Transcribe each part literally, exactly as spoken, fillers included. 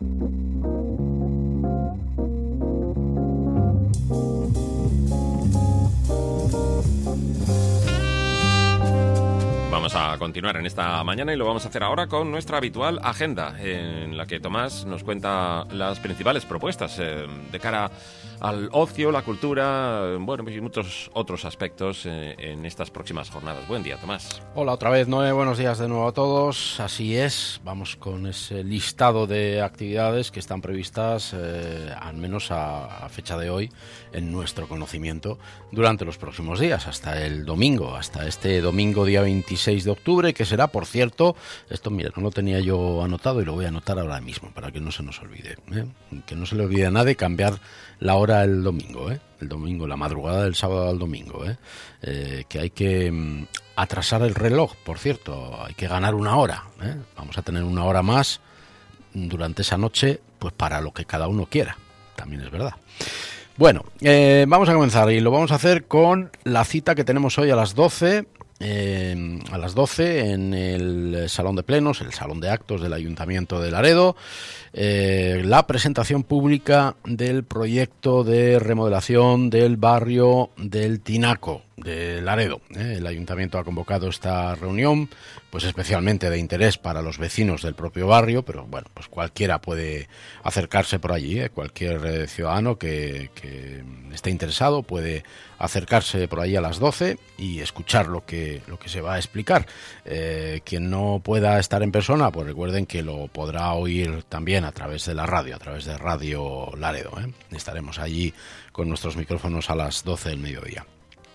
Vamos a continuar en esta mañana y lo vamos a hacer ahora con nuestra habitual agenda, en la que Tomás nos cuenta las principales propuestas eh, de cara al ocio, la cultura, bueno, y muchos otros aspectos eh, en estas próximas jornadas. Buen día, Tomás. Hola otra vez, Noé, buenos días de nuevo a todos. Así es, vamos con ese listado de actividades que están previstas, eh, al menos a, a fecha de hoy, en nuestro conocimiento, durante los próximos días, hasta el domingo, hasta este domingo día veintiséis de octubre, que será, por cierto, esto mira, no lo tenía yo anotado y lo voy a anotar ahora mismo, para que no se nos olvide, ¿eh? Que no se le olvide a nadie cambiar la hora el domingo, ¿eh? El domingo, la madrugada del sábado al domingo, ¿eh? Eh, que hay que mm, atrasar el reloj, por cierto, hay que ganar una hora, ¿eh? Vamos a tener una hora más durante esa noche, pues para lo que cada uno quiera, también es verdad. Bueno, eh, vamos a comenzar y lo vamos a hacer con la cita que tenemos hoy a las doce. Eh, a las doce en el Salón de Plenos, el Salón de Actos del Ayuntamiento de Laredo, eh, la presentación pública del proyecto de remodelación del barrio del Tinaco de Laredo. Eh, el Ayuntamiento ha convocado esta reunión, pues especialmente de interés para los vecinos del propio barrio, pero bueno, pues cualquiera puede acercarse por allí, eh, cualquier eh, ciudadano que, que esté interesado puede acercarse por ahí a las doce y escuchar lo que, lo que se va a explicar. Eh, quien no pueda estar en persona, pues recuerden que lo podrá oír también a través de la radio, a través de Radio Laredo, ¿eh? Estaremos allí con nuestros micrófonos a las doce del mediodía.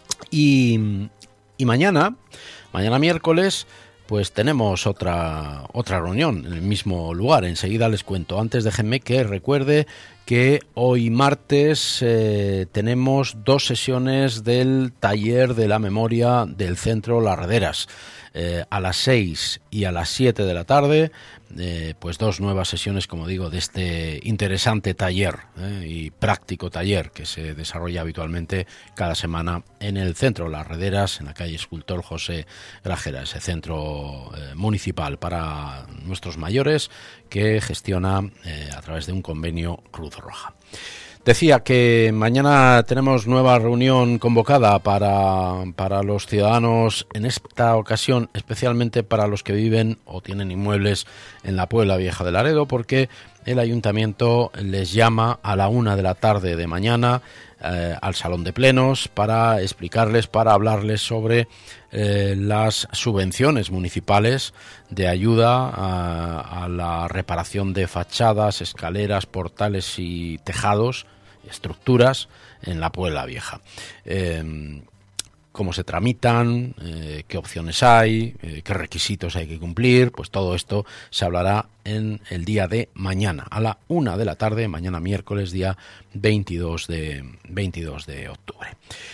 Y, y mañana, mañana miércoles, pues tenemos otra, otra reunión en el mismo lugar. Enseguida les cuento. Antes déjenme que recuerde que hoy martes eh, tenemos dos sesiones del taller de la memoria del Centro Las Rederas. Eh, a las seis y a las siete de la tarde, eh, pues dos nuevas sesiones, como digo, de este interesante taller eh, y práctico taller que se desarrolla habitualmente cada semana en el Centro Las Rederas, en la calle Escultor José Grajera, ese centro eh, municipal para nuestros mayores que gestiona eh, a través de un convenio Cruz Roja. Decía que mañana tenemos nueva reunión convocada para, para los ciudadanos, en esta ocasión especialmente para los que viven o tienen inmuebles en la Puebla Vieja de Laredo, porque el ayuntamiento les llama a la una de la tarde de mañana eh, al Salón de Plenos para explicarles, para hablarles sobre eh, las subvenciones municipales de ayuda a, a la reparación de fachadas, escaleras, portales y tejados, estructuras en la Puebla Vieja. Eh, cómo se tramitan, eh, qué opciones hay, eh, qué requisitos hay que cumplir, pues todo esto se hablará en el día de mañana, a la una de la tarde, mañana miércoles, día veintidós de octubre.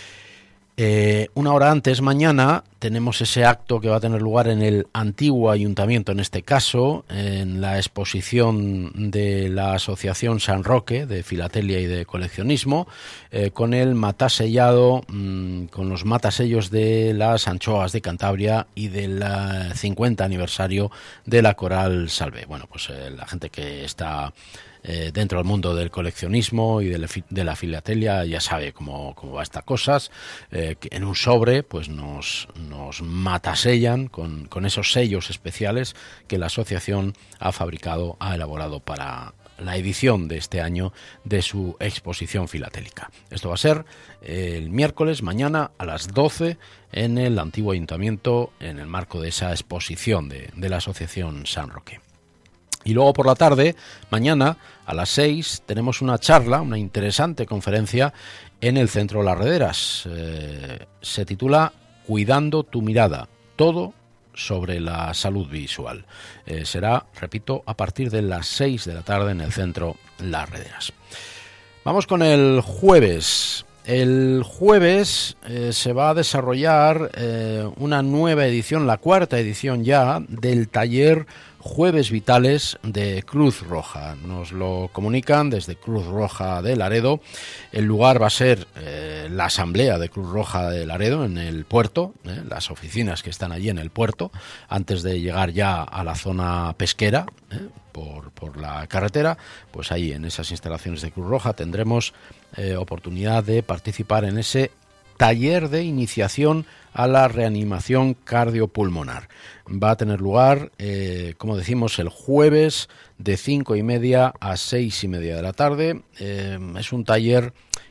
Eh, una hora antes, mañana, tenemos ese acto que va a tener lugar en el antiguo ayuntamiento, en este caso, en la exposición de la Asociación San Roque de Filatelia y de Coleccionismo, eh, con el matasellado, mmm, con los matasellos de las anchoas de Cantabria y del uh, cincuenta aniversario de la Coral Salvé. Bueno, pues eh, la gente que está Eh, dentro del mundo del coleccionismo y de la, de la filatelia ya sabe cómo, cómo va estas cosas, eh, que en un sobre pues nos, nos matasellan con, con esos sellos especiales que la asociación ha fabricado, ha elaborado para la edición de este año de su exposición filatélica. Esto va a ser el miércoles, mañana a las doce en el antiguo ayuntamiento, en el marco de esa exposición de, de la asociación San Roque. Y luego por la tarde, mañana a las seis, tenemos una charla, una interesante conferencia en el Centro Las Rederas. Eh, se titula Cuidando tu mirada, todo sobre la salud visual. Eh, será, repito, a partir de las seis de la tarde en el Centro Las Rederas. Vamos con el jueves. El jueves eh, se va a desarrollar eh, una nueva edición, la cuarta edición ya, del taller Jueves Vitales de Cruz Roja. Nos lo comunican desde Cruz Roja de Laredo. El lugar va a ser eh, la asamblea de Cruz Roja de Laredo en el puerto, eh, las oficinas que están allí en el puerto, antes de llegar ya a la zona pesquera, eh, por, por la carretera. Pues ahí en esas instalaciones de Cruz Roja tendremos eh, oportunidad de participar en ese taller de iniciación a la reanimación cardiopulmonar. Va a tener lugar, eh, como decimos, el jueves de cinco y media a seis y media de la tarde. Eh, es un taller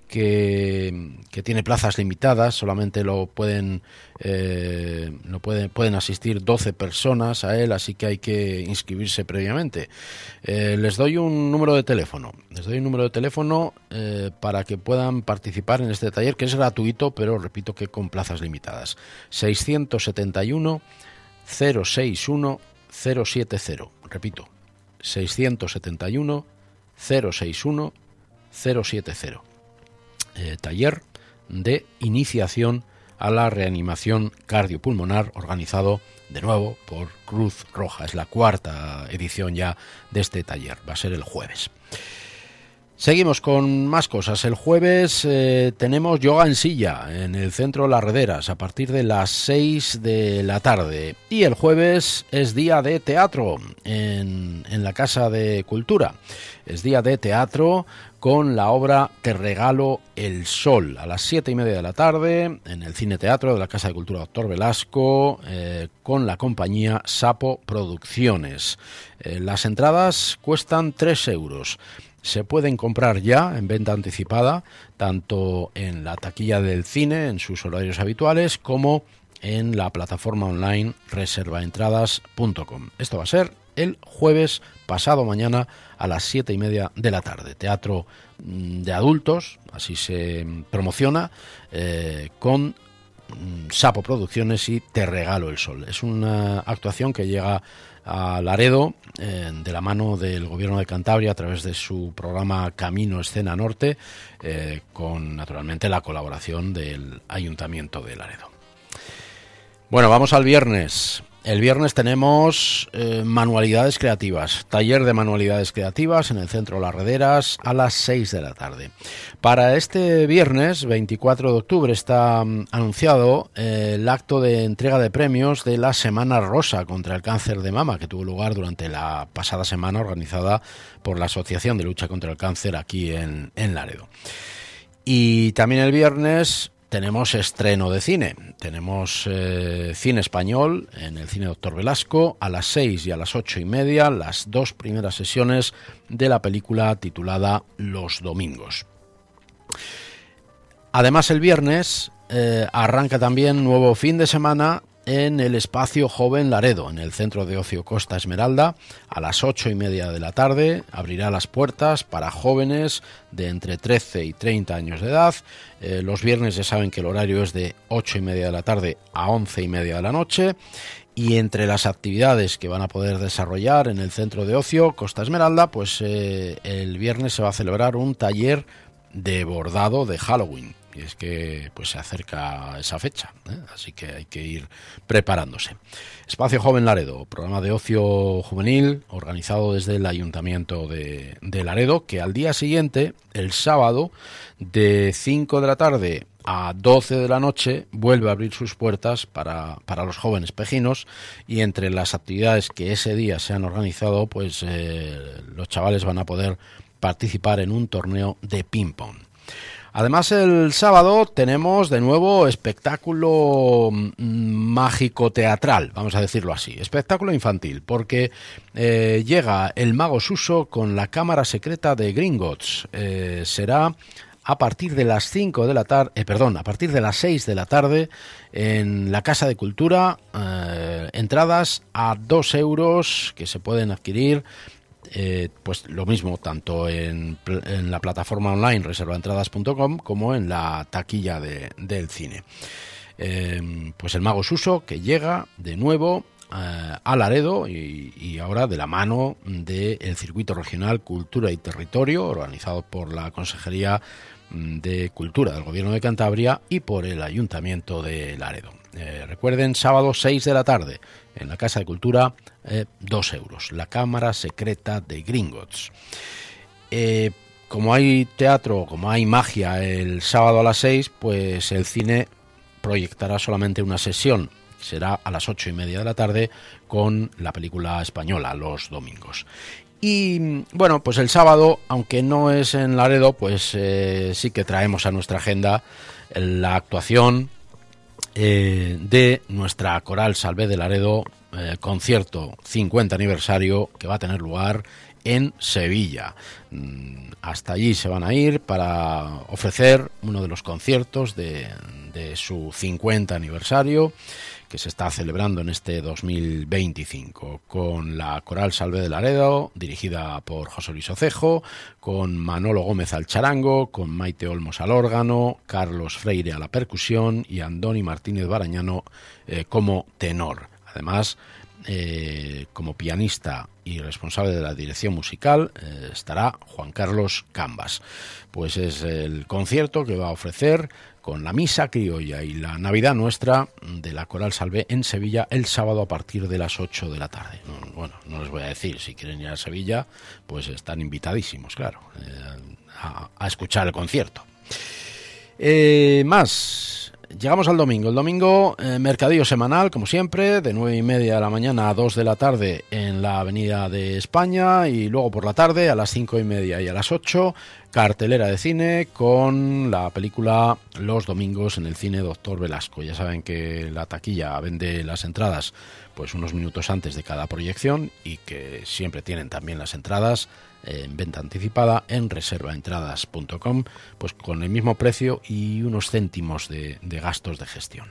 que, que tiene plazas limitadas, solamente lo pueden, eh, lo pueden, pueden asistir doce personas a él, así que hay que inscribirse previamente. Eh, les doy un número de teléfono, les doy un número de teléfono eh, para que puedan participar en este taller, que es gratuito, pero repito que con plazas limitadas. seiscientos setenta y uno, cero sesenta y uno, cero setenta. Repito, seiscientos setenta y uno, cero sesenta y uno, cero setenta. Eh, taller de iniciación a la reanimación cardiopulmonar, organizado de nuevo por Cruz Roja. Es la cuarta edición ya de este taller. Va a ser el jueves. Seguimos con más cosas. El jueves eh, tenemos yoga en silla en el Centro Las Rederas a partir de las seis de la tarde. Y el jueves es día de teatro en, en la Casa de Cultura. Es día de teatro con la obra Te regalo el sol, a las siete y media de la tarde en el Cine Teatro de la Casa de Cultura Doctor Velasco, eh, con la compañía Sapo Producciones. Eh, las entradas cuestan tres euros. Se pueden comprar ya en venta anticipada, tanto en la taquilla del cine, en sus horarios habituales, como en la plataforma online reserva entradas punto com. Esto va a ser el jueves pasado mañana a las siete y media de la tarde. Teatro de adultos, así se promociona, eh, con Sapo Producciones y Te regalo el sol. Es una actuación que llega a Laredo eh, de la mano del Gobierno de Cantabria a través de su programa Camino Escena Norte, eh, con naturalmente la colaboración del Ayuntamiento de Laredo. Bueno, vamos al viernes. El viernes tenemos eh, manualidades creativas, taller de manualidades creativas en el Centro Las Rederas a las seis de la tarde. Para este viernes, veinticuatro de octubre, está um, anunciado eh, el acto de entrega de premios de la Semana Rosa contra el Cáncer de Mama, que tuvo lugar durante la pasada semana, organizada por la Asociación de Lucha contra el Cáncer aquí en, en Laredo. Y también el viernes tenemos estreno de cine. Tenemos eh, cine español en el Cine Doctor Velasco a las seis y a las ocho y media, las dos primeras sesiones de la película titulada Los Domingos. Además, el viernes eh, arranca también nuevo fin de semana en el Espacio Joven Laredo, en el Centro de Ocio Costa Esmeralda, a las ocho y media de la tarde. Abrirá las puertas para jóvenes de entre trece y treinta años de edad. Eh, los viernes ya saben que el horario es de ocho y media de la tarde a once y media de la noche. Y entre las actividades que van a poder desarrollar en el Centro de Ocio Costa Esmeralda, pues eh, el viernes se va a celebrar un taller de bordado de Halloween. Y es que pues se acerca esa fecha, ¿eh? Así que hay que ir preparándose. Espacio Joven Laredo, programa de ocio juvenil organizado desde el Ayuntamiento de, de Laredo, que al día siguiente, el sábado, de cinco de la tarde a doce de la noche, vuelve a abrir sus puertas para, para los jóvenes pejinos, y entre las actividades que ese día se han organizado, pues eh, los chavales van a poder participar en un torneo de ping-pong. Además, el sábado tenemos de nuevo espectáculo mágico-teatral, vamos a decirlo así, espectáculo infantil, porque eh, llega el Mago Suso con la cámara secreta de Gringotts. Eh, será a partir de las cinco de la tarde, eh, perdón, a partir de las seis de la tarde en la Casa de Cultura, eh, entradas a dos euros que se pueden adquirir. Eh, pues lo mismo tanto en, en la plataforma online reserva entradas punto com como en la taquilla de, del cine. Eh, pues el Mago Suso, que llega de nuevo eh, a Laredo y, y ahora de la mano del Circuito Regional Cultura y Territorio, organizado por la Consejería de Cultura del Gobierno de Cantabria y por el Ayuntamiento de Laredo. Eh, recuerden, sábado seis de la tarde, en la Casa de Cultura, eh, dos euros, la Cámara Secreta de Gringotts. Eh, como hay teatro, como hay magia el sábado a las seis, pues el cine proyectará solamente una sesión, será a las ocho y media de la tarde, con la película española Los Domingos. Y bueno, pues el sábado, aunque no es en Laredo, pues eh, sí que traemos a nuestra agenda la actuación eh, de nuestra Coral Salvé de Laredo, eh, concierto cincuenta aniversario, que va a tener lugar en Sevilla. Hasta allí se van a ir para ofrecer uno de los conciertos de, de su cincuenta aniversario, que se está celebrando en este dos mil veinticinco, con la Coral Salvé de Laredo, dirigida por José Luis Ocejo, con Manolo Gómez al charango, con Maite Olmos al órgano, Carlos Freire a la percusión y Andoni Martínez Barañano eh, como tenor. Además, eh, como pianista y responsable de la dirección musical eh, estará Juan Carlos Cambas. Pues es el concierto que va a ofrecer con la Misa Criolla y la Navidad Nuestra de la Coral Salvé en Sevilla el sábado a partir de las ocho de la tarde. Bueno, no les voy a decir, si quieren ir a Sevilla, pues están invitadísimos, claro, eh, a, a escuchar el concierto. Eh, más... Llegamos al domingo. El domingo, eh, mercadillo semanal, como siempre, de nueve y media de la mañana a dos de la tarde en la Avenida de España, y luego por la tarde a las cinco y media y a las ocho, cartelera de cine con la película Los Domingos en el cine Doctor Velasco. Ya saben que la taquilla vende las entradas pues unos minutos antes de cada proyección y que siempre tienen también las entradas en venta anticipada en reserva entradas punto com, pues con el mismo precio y unos céntimos de, de gastos de gestión.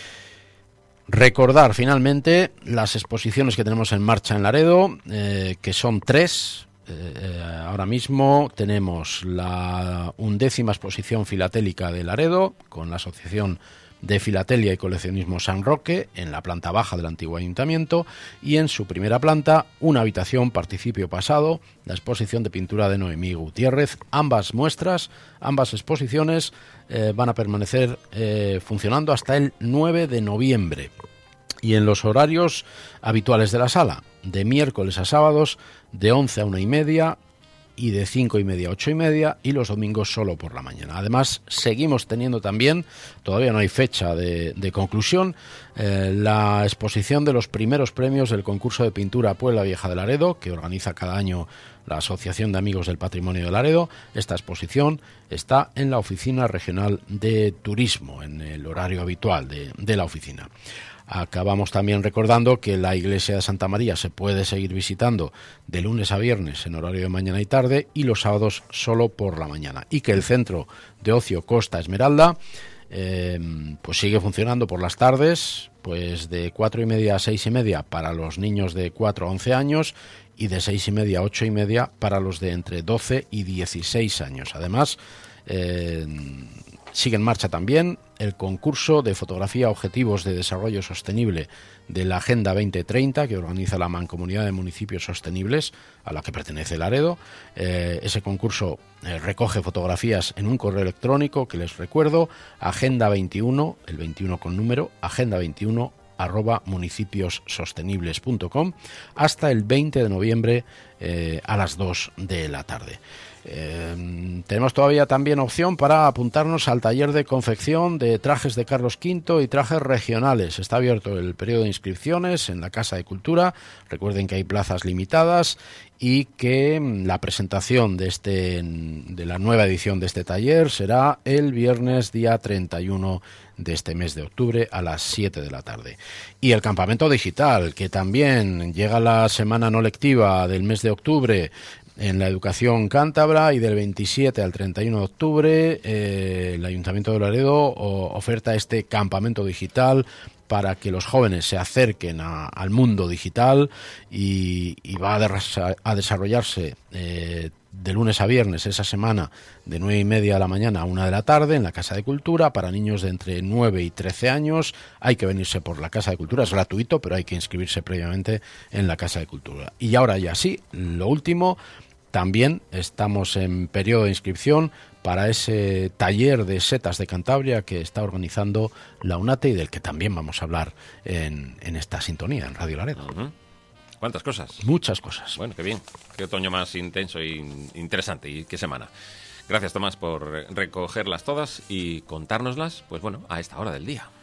Recordar finalmente las exposiciones que tenemos en marcha en Laredo, eh, que son tres. Eh, ahora mismo tenemos la undécima exposición filatélica de Laredo con la Asociación de Filatelia y Coleccionismo San Roque en la planta baja del antiguo ayuntamiento, y en su primera planta una habitación participio pasado, la exposición de pintura de Noemí Gutiérrez. Ambas muestras, ambas exposiciones eh, van a permanecer eh, funcionando hasta el nueve de noviembre y en los horarios habituales de la sala, de miércoles a sábados de once a una y media y de cinco y media a ocho y media, y los domingos solo por la mañana. Además, seguimos teniendo también, todavía no hay fecha de, de conclusión, eh, la exposición de los primeros premios del concurso de pintura Puebla Vieja de Laredo, que organiza cada año la Asociación de Amigos del Patrimonio de Laredo. Esta exposición está en la Oficina Regional de Turismo, en el horario habitual de, de la oficina. Acabamos también recordando que la iglesia de Santa María se puede seguir visitando de lunes a viernes en horario de mañana y tarde, y los sábados solo por la mañana, y que el centro de ocio Costa Esmeralda eh, pues sigue funcionando por las tardes, pues de cuatro y media a seis y media para los niños de cuatro a once años y de seis y media a ocho y media para los de entre doce y dieciséis años. Además, eh, sigue en marcha también el concurso de fotografía Objetivos de Desarrollo Sostenible de la Agenda veinte treinta, que organiza la Mancomunidad de Municipios Sostenibles, a la que pertenece Laredo. Eh, ese concurso eh, recoge fotografías en un correo electrónico que les recuerdo, agenda veintiuno, el veintiuno con número, agenda veintiuno arroba municipios sostenibles punto com, hasta el veinte de noviembre eh, a las dos de la tarde. Eh, tenemos todavía también opción para apuntarnos al taller de confección de trajes de Carlos quinto y trajes regionales. Está abierto el periodo de inscripciones en la Casa de Cultura. Recuerden que hay plazas limitadas y que la presentación de este de la nueva edición de este taller será el viernes día treinta y uno de este mes de octubre a las siete de la tarde. Y el campamento digital, que también llega la semana no lectiva del mes de octubre en la educación cántabra, y del veintisiete al treinta y uno de octubre eh, el Ayuntamiento de Laredo o, oferta este campamento digital para que los jóvenes se acerquen a, al mundo digital, y, y va a, de, a desarrollarse eh, de lunes a viernes esa semana de nueve y media de la mañana a una de la tarde en la Casa de Cultura para niños de entre nueve y trece años. Hay que venirse por la Casa de Cultura, es gratuito, pero hay que inscribirse previamente en la Casa de Cultura. Y ahora ya sí, lo último, también estamos en periodo de inscripción para ese taller de setas de Cantabria que está organizando la UNATE y del que también vamos a hablar en, en esta sintonía, en Radio Laredo. Uh-huh. ¿Cuántas cosas? Muchas cosas. Bueno, qué bien. Qué otoño más intenso e interesante. Y qué semana. Gracias, Tomás, por recogerlas todas y contárnoslas, pues bueno, a esta hora del día.